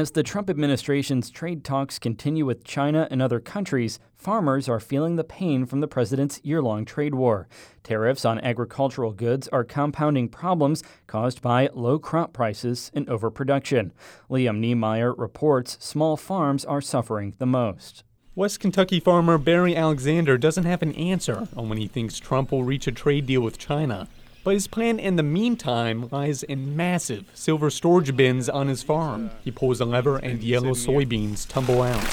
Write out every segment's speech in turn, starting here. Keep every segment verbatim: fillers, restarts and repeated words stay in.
As the Trump administration's trade talks continue with China and other countries, farmers are feeling the pain from the president's year-long trade war. Tariffs on agricultural goods are compounding problems caused by low crop prices and overproduction. Liam Niemeyer reports small farms are suffering the most. West Kentucky farmer Barry Alexander doesn't have an answer on when he thinks Trump will reach a trade deal with China. But his plan in the meantime lies in massive silver storage bins on his farm. He pulls a lever and yellow soybeans tumble out.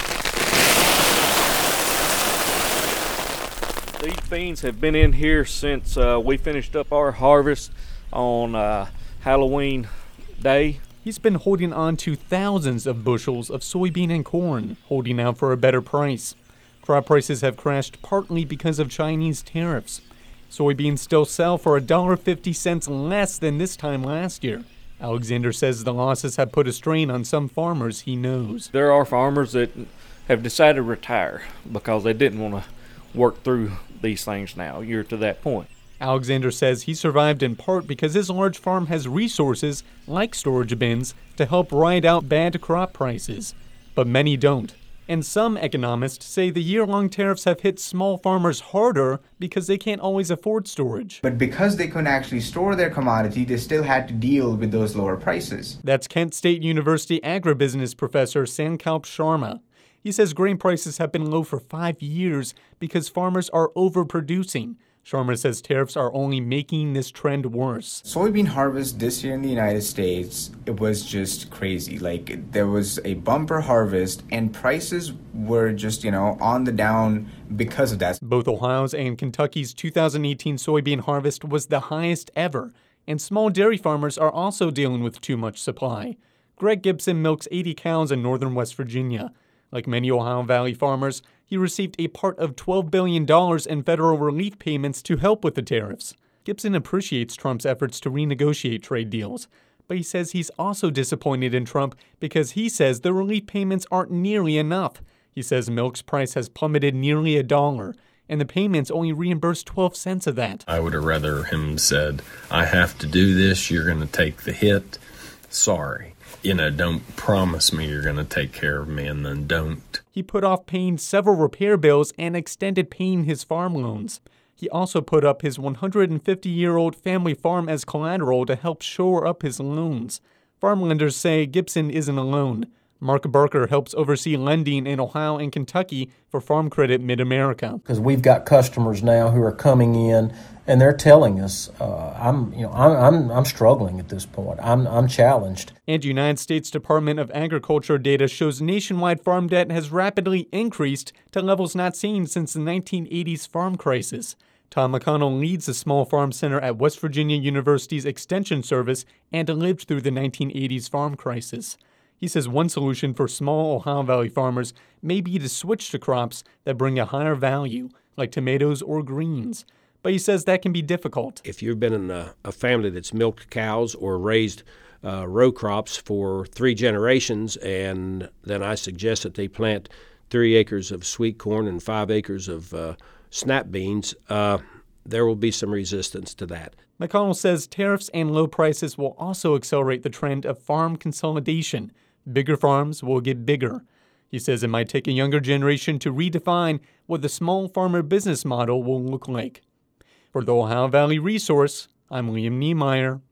These beans have been in here since uh, we finished up our harvest on uh, Halloween Day. He's been holding on to thousands of bushels of soybean and corn, holding out for a better price. Crop prices have crashed partly because of Chinese tariffs. Soybeans still sell for one dollar and fifty cents less than this time last year. Alexander says the losses have put a strain on some farmers he knows. There are farmers that have decided to retire because they didn't want to work through these things now. You're to that point. Alexander says he survived in part because his large farm has resources like storage bins to help ride out bad crop prices. But many don't. And some economists say the year-long tariffs have hit small farmers harder because they can't always afford storage. But because they couldn't actually store their commodity, they still had to deal with those lower prices. That's Kent State University agribusiness professor Sankalp Sharma. He says grain prices have been low for five years because farmers are overproducing. Sharma says tariffs are only making this trend worse. Soybean harvest this year in the United States, it was just crazy. Like, there was a bumper harvest and prices were just, you know, on the down because of that. Both Ohio's and Kentucky's two thousand eighteen soybean harvest was the highest ever, and small dairy farmers are also dealing with too much supply. Greg Gibson milks eighty cows in northern West Virginia. Like many Ohio Valley farmers, he received a part of twelve billion dollars in federal relief payments to help with the tariffs. Gibson appreciates Trump's efforts to renegotiate trade deals, but he says he's also disappointed in Trump because he says the relief payments aren't nearly enough. He says milk's price has plummeted nearly a dollar, and the payments only reimburse twelve cents of that. I would have rather him said, I have to do this, you're going to take the hit. Sorry. You know, don't promise me you're going to take care of me and then don't. He put off paying several repair bills and extended paying his farm loans. He also put up his one hundred fifty-year-old family farm as collateral to help shore up his loans. Farm lenders say Gibson isn't alone. Mark Barker helps oversee lending in Ohio and Kentucky for Farm Credit Mid-America. Because we've got customers now who are coming in and they're telling us, uh, "I'm, you know, I'm, I'm, I'm struggling at this point. I'm, I'm challenged." And United States Department of Agriculture data shows nationwide farm debt has rapidly increased to levels not seen since the nineteen eighties farm crisis. Tom McConnell leads the Small Farm Center at West Virginia University's Extension Service and lived through the nineteen eighties farm crisis. He says one solution for small Ohio Valley farmers may be to switch to crops that bring a higher value, like tomatoes or greens. But he says that can be difficult. If you've been in a, a family that's milked cows or raised uh, row crops for three generations, and then I suggest that they plant three acres of sweet corn and five acres of uh, snap beans, uh, there will be some resistance to that. McConnell says tariffs and low prices will also accelerate the trend of farm consolidation. Bigger farms will get bigger. He says it might take a younger generation to redefine what the small farmer business model will look like. For the Ohio Valley Resource, I'm Liam Niemeyer.